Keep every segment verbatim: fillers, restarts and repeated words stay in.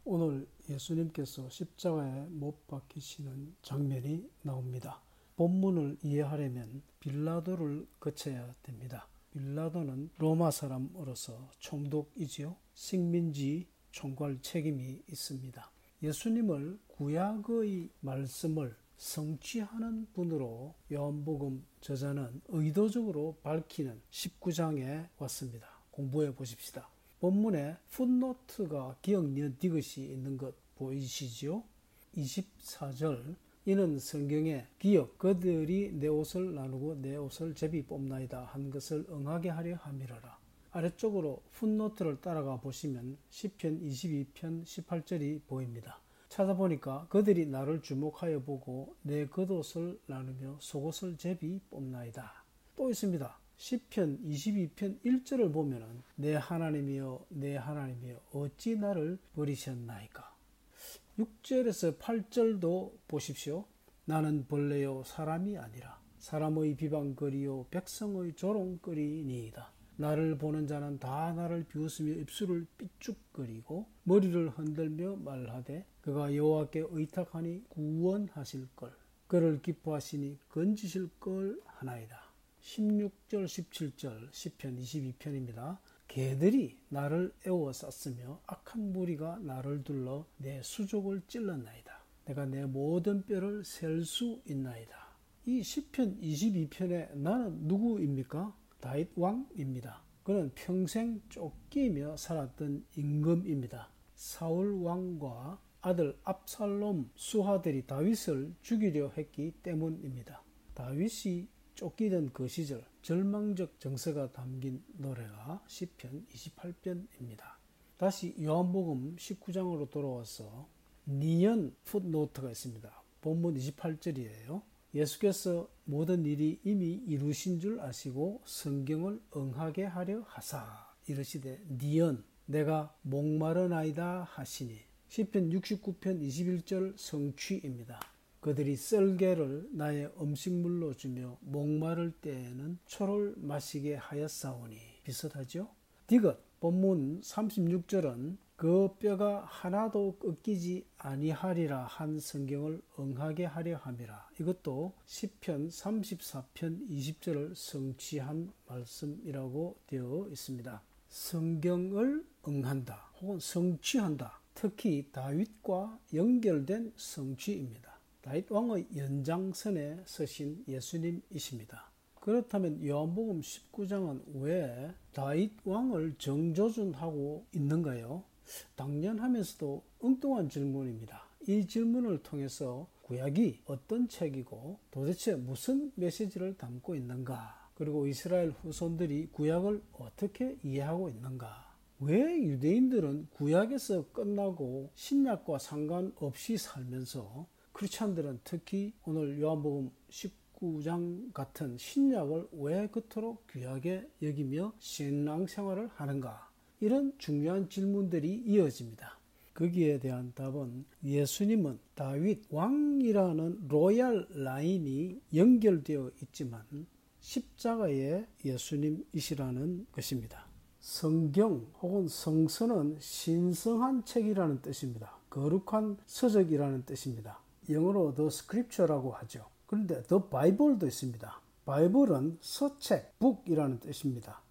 오늘 예수님께서 십자가에 못 박히시는 장면이 나옵니다. 본문을 이해하려면 빌라도를 거쳐야 됩니다. 빌라도는 로마 사람으로서 총독이지요. 식민지 총괄 책임이 있습니다. 예수님을 구약의 말씀을 성취하는 분으로 요한복음 저자는 의도적으로 밝히는 십구 장에 왔습니다. 공부해 보십시다. 본문에 풋노트가 기억 니어디귿이 있는 것 보이시죠? 이십사 절 이는 성경에 기억 그들이 내 옷을 나누고 내 옷을 제비 뽑나이다 한 것을 응하게 하려 함이라라. 아래쪽으로 풋노트를 따라가 보시면 시편 이십이 편 십팔 절이 보입니다. 찾아보니까 그들이 나를 주목하여 보고 내 겉옷을 나누며 속옷을 제비 뽑나이다. 또 있습니다. 시편 이십이 편 일 절을 보면은 내 하나님이여 내 하나님이여 어찌 나를 버리셨나이까. 육 절에서 팔 절도 보십시오. 나는 벌레요 사람이 아니라 사람의 비방거리요 백성의 조롱거리니이다. 나를 보는 자는 다 나를 비웃으며 입술을 삐죽거리고 머리를 흔들며 말하되 그가 여호와께 의탁하니 구원하실 걸 그를 기뻐하시니 건지실 걸 하나이다. 십육 절 십칠 절 시편 이십이 편입니다. 개들이 나를 애워쌌으며 악한 무리가 나를 둘러 내 수족을 찔렀나이다. 내가 내 모든 뼈를 셀 수 있나이다. 이 시편 이십이 편에 나는 누구입니까? 다윗 왕입니다. 그는 평생 쫓기며 살았던 임금입니다. 사울 왕과 아들 압살롬 수하들이 다윗을 죽이려 했기 때문입니다. 다윗이 쫓기던 그 시절 절망적 정서가 담긴 노래가 시편 이십팔 편입니다. 다시 요한복음 십구 장으로 돌아와서 니언 풋노트가 있습니다. 본문 이십팔 절이에요. 예수께서 모든 일이 이미 이루신 줄 아시고 성경을 응하게 하려 하사 이르시되 니언 내가 목마르나이다 하시니 시편 육십구 편 이십일 절 성취입니다. 그들이 썰개를 나의 음식물로 주며 목마를 때에는 초를 마시게 하였사오니 비슷하죠? 디귿 본문 삼십육 절은 그 뼈가 하나도 꺾이지 아니하리라 한 성경을 응하게 하려 함이라. 이것도 시편 삼십사 편 이십 절을 성취한 말씀이라고 되어 있습니다. 성경을 응한다 혹은 성취한다. 특히 다윗과 연결된 성취입니다. 다윗 왕의 연장선에 서신 예수님이십니다. 그렇다면 요한복음 십구 장은 왜 다윗 왕을 정조준하고 있는가요? 당연하면서도 엉뚱한 질문입니다. 이 질문을 통해서 구약이 어떤 책이고 도대체 무슨 메시지를 담고 있는가? 그리고 이스라엘 후손들이 구약을 어떻게 이해하고 있는가? 왜 유대인들은 구약에서 끝나고 신약과 상관없이 살면서 크리스찬들은 특히 오늘 요한복음 십구 장 같은 신약을 왜 그토록 귀하게 여기며 신앙생활을 하는가? 이런 중요한 질문들이 이어집니다. 거기에 대한 답은 예수님은 다윗 왕이라는 로얄 라인이 연결되어 있지만 십자가의 예수님이시라는 것입니다. 성경 혹은 성서는 신성한 책이라는 뜻입니다. 거룩한 서적이라는 뜻입니다. 영어로 the scripture라고 하죠. 그런데 the bible도 있습니다. 바이블은 서책, 북이라는 뜻입니다.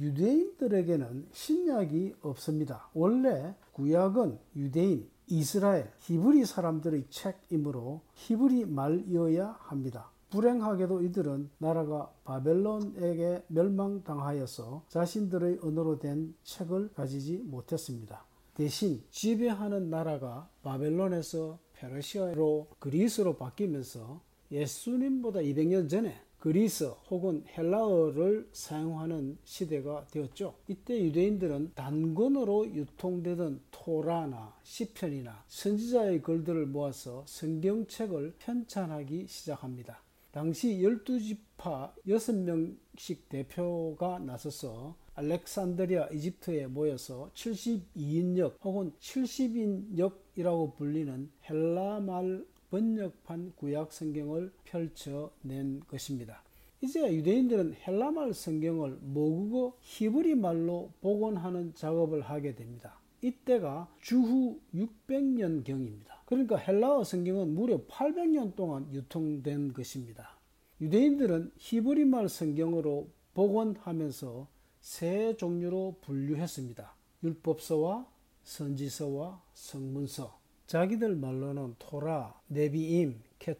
유대인들에게는 신약이 없습니다. 원래 구약은 유대인, 이스라엘, 히브리 사람들의 책이므로 히브리 말이어야 합니다. 불행하게도 이들은 나라가 바벨론에게 멸망당하여서 자신들의 언어로 된 책을 가지지 못했습니다. 대신 지배하는 나라가 바벨론에서 페르시아로 그리스로 바뀌면서 예수님보다 이백 년 전에 그리스 혹은 헬라어를 사용하는 시대가 되었죠. 이때 유대인들은 단권으로 유통되던 토라나 시편이나 선지자의 글들을 모아서 성경책을 편찬하기 시작합니다. 당시 열두 지파 여섯 명씩 대표가 나서서 알렉산드리아 이집트에 모여서 칠십이 인역 혹은 칠십 인역이라고 불리는 헬라말 번역판 구약 성경을 펼쳐낸 것입니다. 이제 유대인들은 헬라말 성경을 모국어 히브리 말로 복원하는 작업을 하게 됩니다. 이때가 주후 육백 년경입니다. 그러니까 헬라어 성경은 무려 팔백 년 동안 유통된 것입니다. 유대인들은 히브리말 성경으로 복원하면서 세 종류로 분류했습니다. 율법서와 선지서와 성문서. 자기들 말로는 토라, 네비임,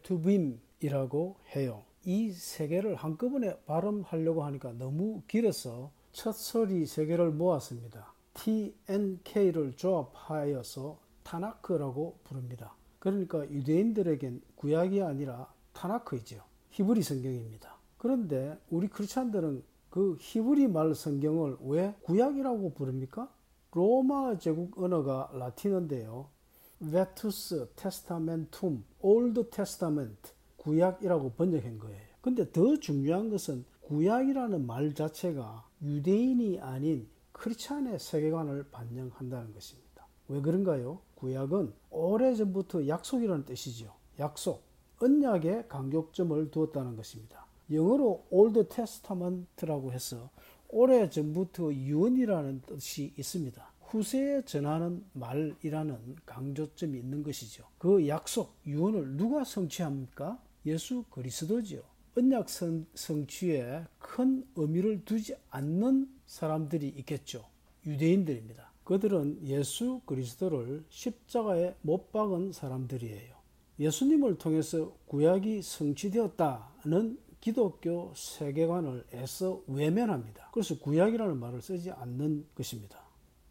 케투빔이라고 해요. 이 세 개를 한꺼번에 발음하려고 하니까 너무 길어서 첫 소리 세 개를 모았습니다. 티 엔 케이를 조합하여서 타나크라고 부릅니다. 그러니까 유대인들에겐 구약이 아니라 타나크이죠. 히브리 성경입니다. 그런데 우리 크리스찬들은 그 히브리 말 성경을 왜 구약이라고 부릅니까? 로마 제국 언어가 라틴어인데요. 베투스 테스타멘툼, 올드 테스타멘트, 구약이라고 번역한 거예요. 근데 더 중요한 것은 구약이라는 말 자체가 유대인이 아닌 크리스찬의 세계관을 반영한다는 것입니다. 왜 그런가요? 구약은 오래전부터 약속이라는 뜻이죠. 약속, 언약에 강조점을 두었다는 것입니다. 영어로 올드 테스타먼트라고 해서 오래전부터 유언이라는 뜻이 있습니다. 후세에 전하는 말이라는 강조점이 있는 것이죠. 그 약속, 유언을 누가 성취합니까? 예수 그리스도지요. 언약 성취에 큰 의미를 두지 않는 사람들이 있겠죠. 유대인들입니다. 그들은 예수 그리스도를 십자가에 못 박은 사람들이에요. 예수님을 통해서 구약이 성취되었다는 기독교 세계관을 애써 외면합니다. 그래서 구약이라는 말을 쓰지 않는 것입니다.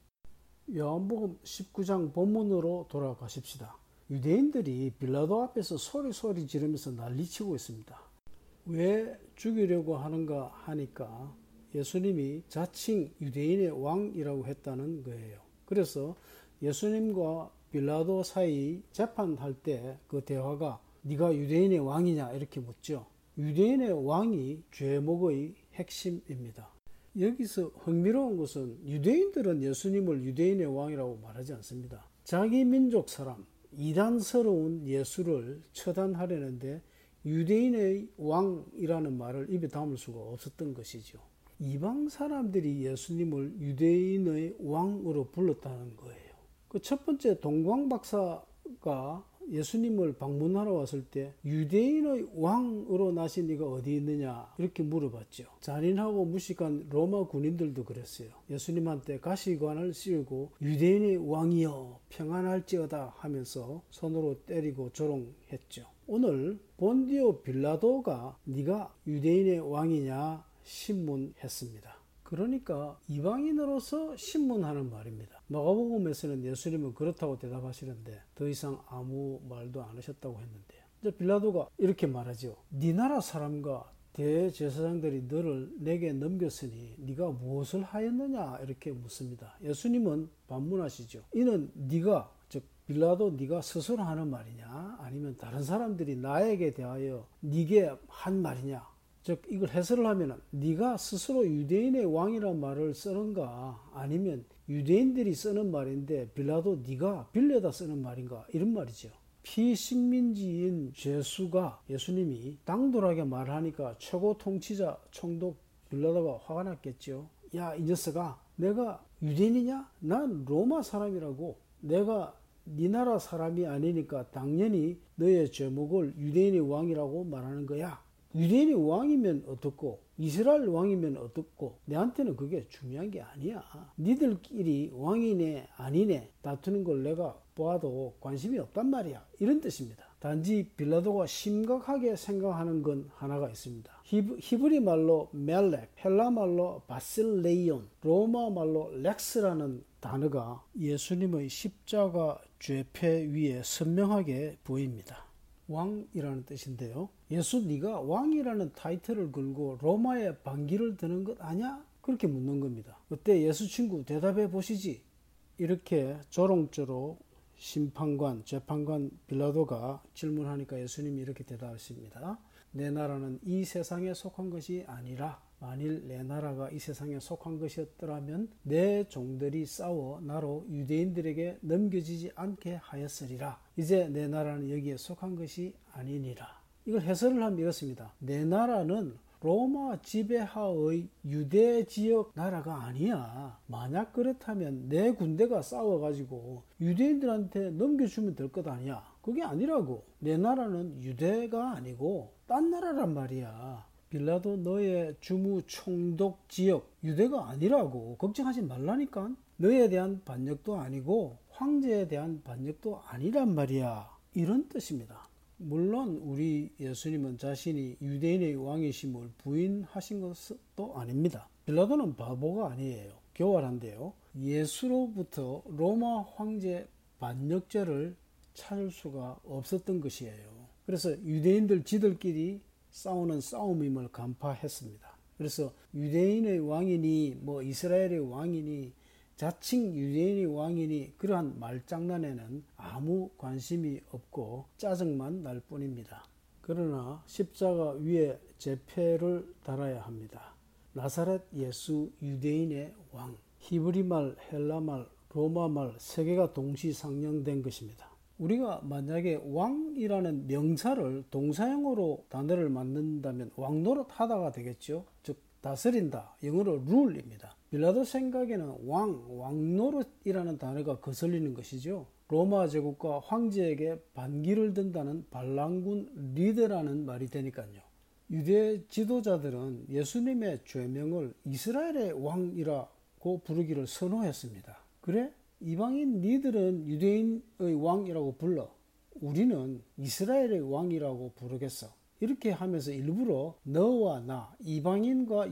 요한복음 십구 장 본문으로 돌아가십시다. 유대인들이 빌라도 앞에서 소리소리 지르면서 난리치고 있습니다. 왜 죽이려고 하는가 하니까 예수님이 자칭 유대인의 왕이라고 했다는 거예요. 그래서 예수님과 빌라도 사이 재판할 때 그 대화가 네가 유대인의 왕이냐 이렇게 묻죠. 유대인의 왕이 죄목의 핵심입니다. 여기서 흥미로운 것은 유대인들은 예수님을 유대인의 왕이라고 말하지 않습니다. 자기 민족 사람, 이단스러운 예수를 처단하려는데 유대인의 왕이라는 말을 입에 담을 수가 없었던 것이죠. 이방 사람들이 예수님을 유대인의 왕으로 불렀다는 거예요. 그 첫 번째 동광 박사가 예수님을 방문하러 왔을 때 유대인의 왕으로 나신 네가 어디 있느냐 이렇게 물어봤죠. 잔인하고 무식한 로마 군인들도 그랬어요. 예수님한테 가시관을 씌우고 유대인의 왕이여 평안할지어다 하면서 손으로 때리고 조롱했죠. 오늘 본디오 빌라도가 네가 유대인의 왕이냐 신문했습니다. 그러니까 이방인으로서 신문하는 말입니다. 마가복음에서는 예수님은 그렇다고 대답하시는데 더 이상 아무 말도 안 하셨다고 했는데요. 이제 빌라도가 이렇게 말하죠. 네 나라 사람과 대제사장들이 너를 내게 넘겼으니 네가 무엇을 하였느냐 이렇게 묻습니다. 예수님은 반문하시죠. 이는 네가 즉 빌라도 네가 스스로 하는 말이냐 아니면 다른 사람들이 나에게 대하여 네게 한 말이냐. 즉 이걸 해설을 하면 네가 스스로 유대인의 왕이라는 말을 쓰는가 아니면 유대인들이 쓰는 말인데 빌라도 네가 빌려다 쓰는 말인가 이런 말이죠. 피식민지인 죄수가 예수님이 당돌하게 말하니까 최고 통치자 총독 빌라도가 화가 났겠죠. 야 이 녀석아 내가 유대인이냐? 난 로마 사람이라고. 내가 네 나라 사람이 아니니까 당연히 너의 제목을 유대인의 왕이라고 말하는 거야. 유대인이 왕이면 어떻고 이스라엘 왕이면 어떻고 내한테는 그게 중요한 게 아니야. 니들끼리 왕이네 아니네 다투는 걸 내가 보아도 관심이 없단 말이야. 이런 뜻입니다. 단지 빌라도가 심각하게 생각하는 건 하나가 있습니다. 히브, 히브리 말로 멜렉, 헬라 말로 바실레이온, 로마 말로 렉스라는 단어가 예수님의 십자가 죄패 위에 선명하게 보입니다. 왕이라는 뜻인데요. 예수 네가 왕이라는 타이틀을 걸고 로마에 반기를 드는 것 아냐? 그렇게 묻는 겁니다. 그때 예수 친구 대답해 보시지. 이렇게 조롱조로 심판관, 재판관 빌라도가 질문하니까 예수님이 이렇게 대답하십니다. 내 나라는 이 세상에 속한 것이 아니라 만일 내 나라가 이 세상에 속한 것이었더라면 내 종들이 싸워 나로 유대인들에게 넘겨지지 않게 하였으리라. 이제 내 나라는 여기에 속한 것이 아니니라. 이걸 해설을 하면 이렇습니다. 내 나라는 로마 지배하의 유대 지역 나라가 아니야. 만약 그렇다면 내 군대가 싸워가지고 유대인들한테 넘겨주면 될 것 아니야. 그게 아니라고. 내 나라는 유대가 아니고 딴 나라란 말이야. 빌라도 너의 주무 총독 지역 유대가 아니라고. 걱정하지 말라니까. 너에 대한 반역도 아니고 황제에 대한 반역도 아니란 말이야. 이런 뜻입니다. 물론 우리 예수님은 자신이 유대인의 왕이심을 부인하신 것도 아닙니다. 빌라도는 바보가 아니에요. 교활한데요. 예수로부터 로마 황제 반역죄를 찾을 수가 없었던 것이에요. 그래서 유대인들 지들끼리 싸우는 싸움임을 간파했습니다. 그래서 유대인의 왕이니 뭐 이스라엘의 왕이니 자칭 유대인의 왕이니 그러한 말장난에는 아무 관심이 없고 짜증만 날 뿐입니다. 그러나 십자가 위에 제패를 달아야 합니다. 나사렛 예수 유대인의 왕. 히브리말, 헬라말, 로마말 세 개가 동시상영된 것입니다. 우리가 만약에 왕이라는 명사를 동사형으로 단어를 만든다면 왕노릇 하다가 되겠죠. 즉 다스린다. 영어로 룰입니다. 빌라도 생각에는 왕, 왕노릇이라는 단어가 거슬리는 것이죠. 로마 제국과 황제에게 반기를 든다는 반란군 리더라는 말이 되니까요. 유대 지도자들은 예수님의 죄명을 이스라엘의 왕이라고 부르기를 선호했습니다. 그래? 이방인 니들은 유대인의 왕이라고 불러. 우리는 이스라엘의 왕이라고 부르겠어. 이렇게 하면서 일부러 너와 나, 이방인과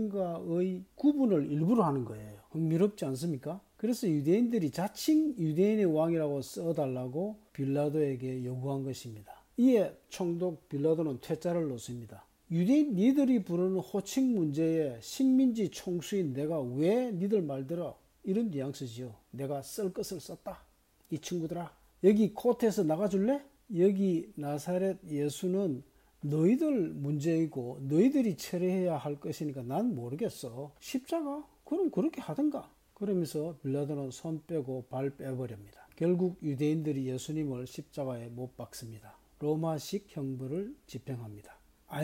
유대인과의 구분을 일부러 하는 거예요. 흥미롭지 않습니까? 그래서 유대인들이 자칭 유대인의 왕이라고 써달라고 빌라도에게 요구한 것입니다. 이에 총독 빌라도는 퇴짜를 놓습니다. 유대인 니들이 부르는 호칭 문제에 식민지 총수인 내가 왜 니들 말들어? 이런 뉘앙스지요. 내가 쓸 것을 썼다. 이 친구들아, 여기 코트에서 나가줄래? 여기 나사렛 예수는 너희들 문제이고 너희들이 처리해야 할 것이니까 난 모르겠어. 십자가? 그럼 그렇게 하든가. 그러면서 빌라도는 손 빼고 발 빼버립니다. 결국 유대인들이 예수님을 십자가에 못 박습니다. 로마식 형벌을 집행합니다.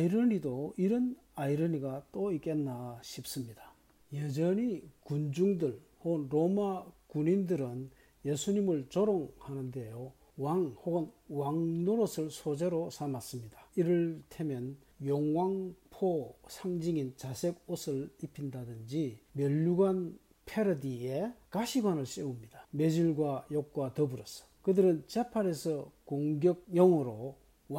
아이러니도 이런 아이러니가 또 있겠나 싶습니다. 여전히 군중들 혹은 로마 군인들은 예수님을 조롱하는데요. 왕 혹은 왕노릇을 소재로 삼았습니다. 이를테면 용왕포 상징인 자색 옷을 입힌다든지 면류관 패러디에 가시관을 씌웁니다. 매질과 욕과 더불어서 그들은 재판에서 공격용어로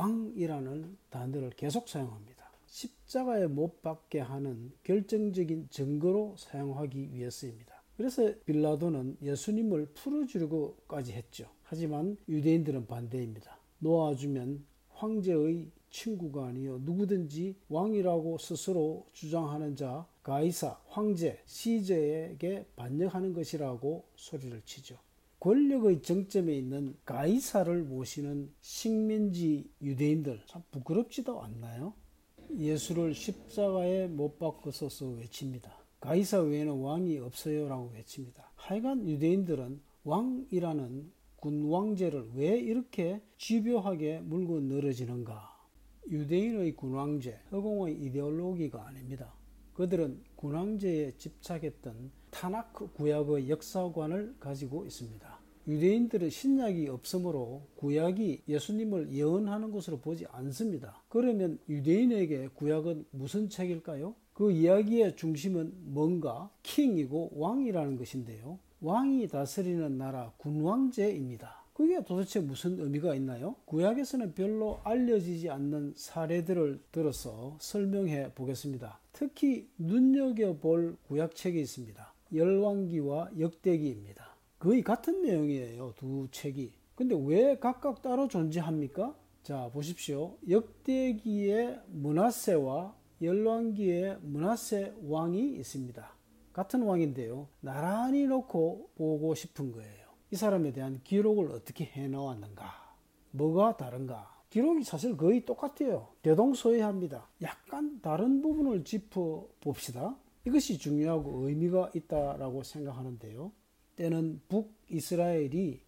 왕이라는 단어를 계속 사용합니다. 십자가에 못 박게 하는 결정적인 증거로 사용하기 위해서입니다. 그래서 빌라도는 예수님을 풀어주려고까지 했죠. 하지만 유대인들은 반대입니다. 놓아주면 황제의 친구가 아니요 누구든지 왕이라고 스스로 주장하는 자 가이사 황제 시저에게 반역하는 것이라고 소리를 치죠. 권력의 정점에 있는 가이사를 모시는 식민지 유대인들 참 부끄럽지도 않나요? 예수를 십자가에 못 박으소서 외칩니다. 가이사 외에는 왕이 없어요 라고 외칩니다. 하여간 유대인들은 왕이라는 군왕제를 왜 이렇게 집요하게 물고 늘어지는가? 유대인의 군왕제, 허공의 이데올로기가 아닙니다. 그들은 군왕제에 집착했던 타나크 구약의 역사관을 가지고 있습니다. 유대인들은 신약이 없으므로 구약이 예수님을 예언하는 것으로 보지 않습니다. 그러면 유대인에게 구약은 무슨 책일까요? 그 이야기의 중심은 뭔가 킹이고 왕이라는 것인데요. 왕이 다스리는 나라 군왕제입니다. 그게 도대체 무슨 의미가 있나요? 구약에서는 별로 알려지지 않는 사례들을 들어서 설명해 보겠습니다. 특히 눈여겨볼 구약책이 있습니다. 열왕기와 역대기입니다. 거의 같은 내용이에요. 두 책이. 근데 왜 각각 따로 존재합니까? 자, 보십시오. 역대기의 므낫세와 열왕기의 므낫세 왕이 있습니다. 같은 왕인데요. 나란히 놓고 보고 싶은 거예요. 이 사람에 대한 기록을 어떻게 해놓았는가? 뭐가 다른가? 기록이 사실 거의 똑같아요. 대동소이합니다. 약간 다른 부분을 짚어봅시다. 이것이 중요하고 의미가 있다라고 생각하는데요. 때는 북이스라엘이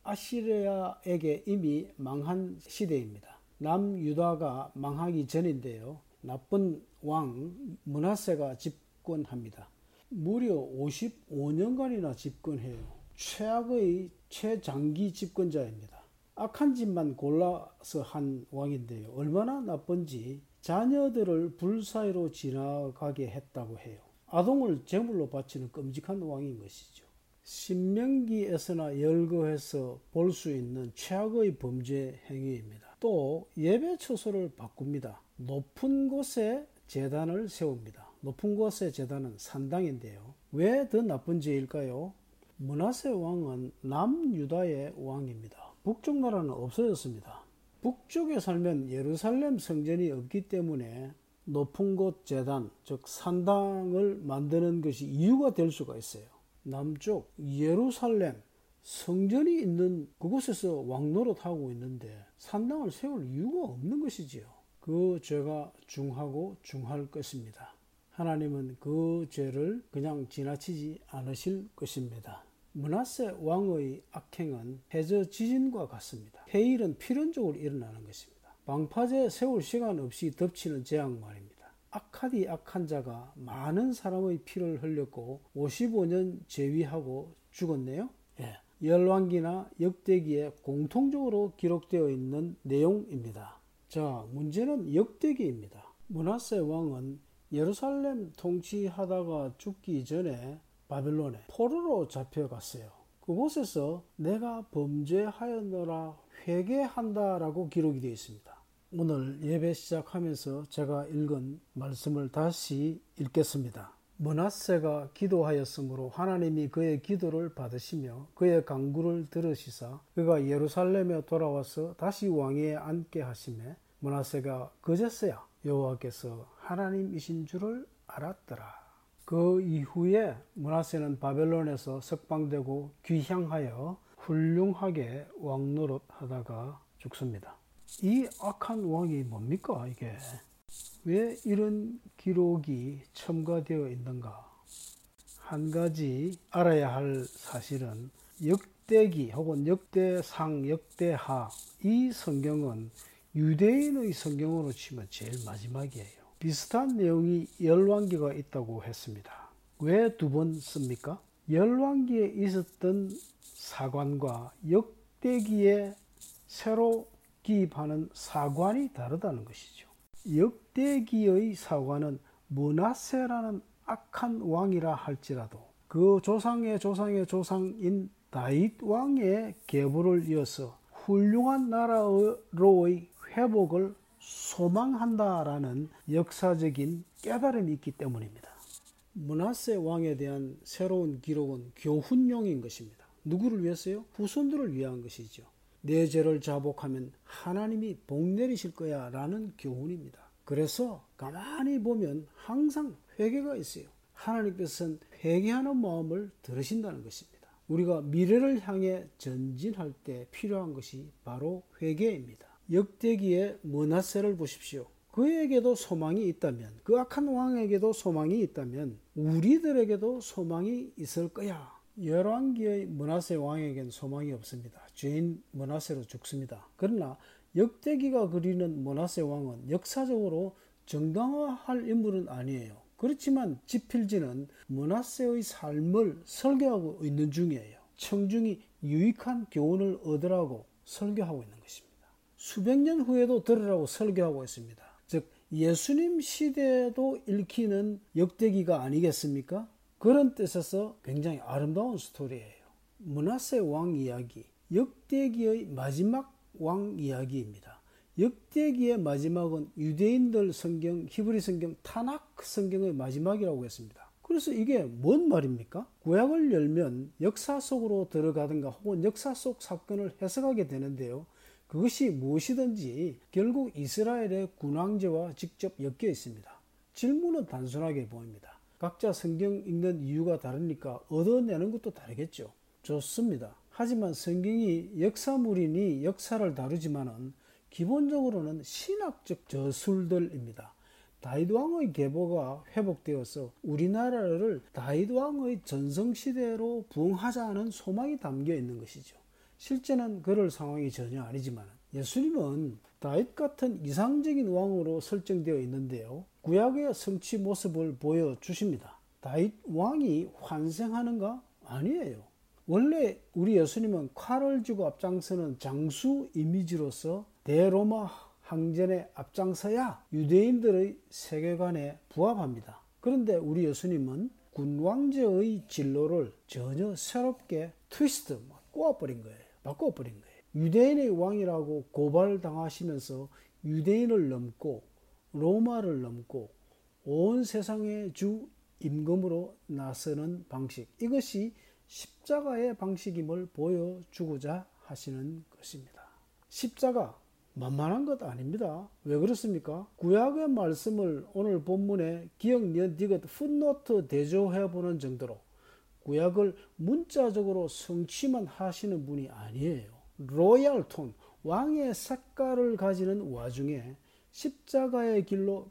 아시리아에게 이미 망한 시대입니다. 남유다가 망하기 전인데요. 나쁜 왕 므낫세가 집권합니다. 무려 오십오 년간이나 집권해요. 최악의 최장기 집권자입니다. 악한 짓만 골라서 한 왕인데요. 얼마나 나쁜지 자녀들을 불사의로 지나가게 했다고 해요. 아동을 제물로 바치는 끔찍한 왕인 것이죠. 신명기에서나 열거해서 볼 수 있는 최악의 범죄 행위입니다. 또 예배 처소를 바꿉니다. 높은 곳에 제단을 세웁니다. 높은 곳의 제단은 산당인데요. 왜 더 나쁜 죄일까요? 므낫세 왕은 남유다의 왕입니다. 북쪽 나라는 없어졌습니다. 북쪽에 살면 예루살렘 성전이 없기 때문에 높은 곳 제단, 즉 산당을 만드는 것이 이유가 될 수가 있어요. 남쪽 예루살렘 성전이 있는 그곳에서 왕노릇하고 있는데 산당을 세울 이유가 없는 것이지요. 그 죄가 중하고 중할 것입니다. 하나님은 그 죄를 그냥 지나치지 않으실 것입니다. 므낫세 왕의 악행은 해저 지진과 같습니다. 해일은 필연적으로 일어나는 것입니다. 방파제 세울 시간 없이 덮치는 재앙 말입니다. 악하디 악한 자가 많은 사람의 피를 흘렸고 오십오 년 재위하고 죽었네요. 예. 열왕기나 역대기에 공통적으로 기록되어 있는 내용입니다. 자, 문제는 역대기입니다. 므낫세 왕은 예루살렘 통치하다가 죽기 전에 바벨론에 포로로 잡혀갔어요. 그곳에서 내가 범죄하였노라 회개한다라고 기록이 되어 있습니다. 오늘 예배 시작하면서 제가 읽은 말씀을 다시 읽겠습니다. 므낫세가 기도하였으므로 하나님이 그의 기도를 받으시며 그의 간구를 들으시사 그가 예루살렘에 돌아와서 다시 왕위에 앉게 하시매 므낫세가 그제서야 여호와께서 하나님이신 줄을 알았더라. 그 이후에 므낫세는 바벨론에서 석방되고 귀향하여 훌륭하게 왕노릇 하다가 죽습니다. 이 악한 왕이 뭡니까 이게? 왜 이런 기록이 첨가되어 있는가? 한 가지 알아야 할 사실은 역대기 혹은 역대상, 역대하 이 성경은 유대인의 성경으로 치면 제일 마지막이에요. 비슷한 내용이 열왕기가 있다고 했습니다. 왜 두 번 씁니까? 열왕기에 있었던 사관과 역대기에 새로 기입하는 사관이 다르다는 것이죠. 역대기의 사관은 므낫세라는 악한 왕이라 할지라도 그 조상의 조상의 조상인 다윗 왕의 계보를 이어서 훌륭한 나라로의 회복을 소망한다라는 역사적인 깨달음이 있기 때문입니다. 므낫세 왕에 대한 새로운 기록은 교훈용인 것입니다. 누구를 위해서요? 후손들을 위한 것이죠. 내 죄를 자복하면 하나님이 복 내리실 거야 라는 교훈입니다. 그래서 가만히 보면 항상 회개가 있어요. 하나님께서는 회개하는 마음을 들으신다는 것입니다. 우리가 미래를 향해 전진할 때 필요한 것이 바로 회개입니다. 역대기의 므낫세를 보십시오. 그에게도 소망이 있다면, 그 악한 왕에게도 소망이 있다면 우리들에게도 소망이 있을 거야. 열왕기의 므낫세 왕에게는 소망이 없습니다. 죄인 므낫세로 죽습니다. 그러나 역대기가 그리는 므낫세 왕은 역사적으로 정당화할 인물은 아니에요. 그렇지만 지필지는 므낫세의 삶을 설교하고 있는 중이에요. 청중이 유익한 교훈을 얻으라고 설교하고 있는 것입니다. 수백 년 후에도 들으라고 설교하고 있습니다. 즉 예수님 시대에도 읽히는 역대기가 아니겠습니까? 그런 뜻에서 굉장히 아름다운 스토리예요. 므낫세 왕 이야기, 역대기의 마지막 왕 이야기입니다. 역대기의 마지막은 유대인들 성경, 히브리 성경, 타낙 성경의 마지막이라고 했습니다. 그래서 이게 뭔 말입니까? 구약을 열면 역사 속으로 들어가든가 혹은 역사 속 사건을 해석하게 되는데요. 그것이 무엇이든지 결국 이스라엘의 군왕제와 직접 엮여 있습니다. 질문은 단순하게 보입니다. 각자 성경 읽는 이유가 다르니까 얻어내는 것도 다르겠죠. 좋습니다. 하지만 성경이 역사물이니 역사를 다루지만은 기본적으로는 신학적 저술들입니다. 다윗 왕의 계보가 회복되어서 우리나라를 다윗 왕의 전성시대로 부흥하자는 소망이 담겨 있는 것이죠. 실제는 그럴 상황이 전혀 아니지만 예수님은 다윗 같은 이상적인 왕으로 설정되어 있는데요. 구약의 성취 모습을 보여주십니다. 다윗 왕이 환생하는가? 아니에요. 원래 우리 예수님은 칼을 쥐고 앞장서는 장수 이미지로서 대로마 항전에 앞장서야 유대인들의 세계관에 부합합니다. 그런데 우리 예수님은 군왕제의 진로를 전혀 새롭게 트위스트, 꼬아버린 거예요. 바꿔버린 거예요. 유대인의 왕이라고 고발당하시면서 유대인을 넘고 로마를 넘고 온 세상의 주 임금으로 나서는 방식, 이것이 십자가의 방식임을 보여주고자 하시는 것입니다. 십자가 만만한 것 아닙니다. 왜 그렇습니까? 구약의 말씀을 오늘 본문에 기억, 니은, 디귿, 풋노트 대조해보는 정도로 구약을 문자적으로 성취만 하시는 분이 아니에요. 로얄 톤, 왕의 색깔을 가지는 와중에 십자가의 길로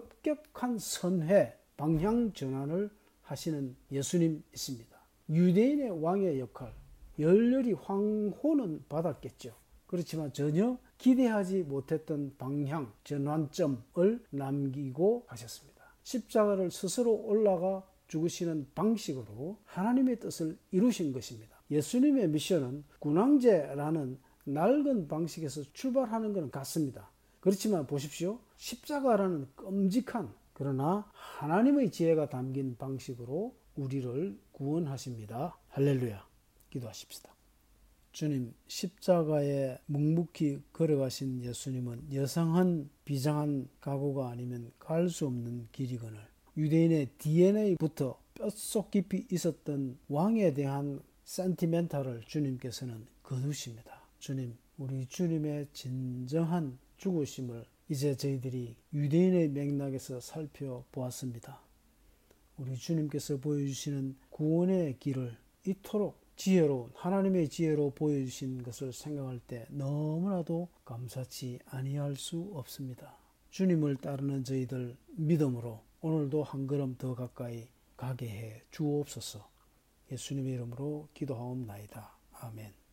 급격한 선회, 방향 전환을 하시는 예수님이십니다. 유대인의 왕의 역할, 열렬히 황호는 받았겠죠. 그렇지만 전혀 기대하지 못했던 방향, 전환점을 남기고 가셨습니다. 십자가를 스스로 올라가 죽으시는 방식으로 하나님의 뜻을 이루신 것입니다. 예수님의 미션은 군왕제라는 낡은 방식에서 출발하는 것은 같습니다. 그렇지만 보십시오. 십자가라는 끔찍한 그러나 하나님의 지혜가 담긴 방식으로 우리를 구원하십니다. 할렐루야. 기도하십시다. 주님, 십자가에 묵묵히 걸어가신 예수님은 여성한 비장한 각오가 아니면 갈 수 없는 길이거늘 유대인의 디엔에이부터 뼛속 깊이 있었던 왕에 대한 센티멘탈을 주님께서는 거두십니다. 주님, 우리 주님의 진정한 죽으심을 이제 저희들이 유대인의 맥락에서 살펴보았습니다. 우리 주님께서 보여주시는 구원의 길을 이토록 지혜로운 하나님의 지혜로 보여주신 것을 생각할 때 너무나도 감사치 아니할 수 없습니다. 주님을 따르는 저희들 믿음으로 오늘도 한 걸음 더 가까이 가게 해 주옵소서. 예수님의 이름으로 기도하옵나이다. 아멘.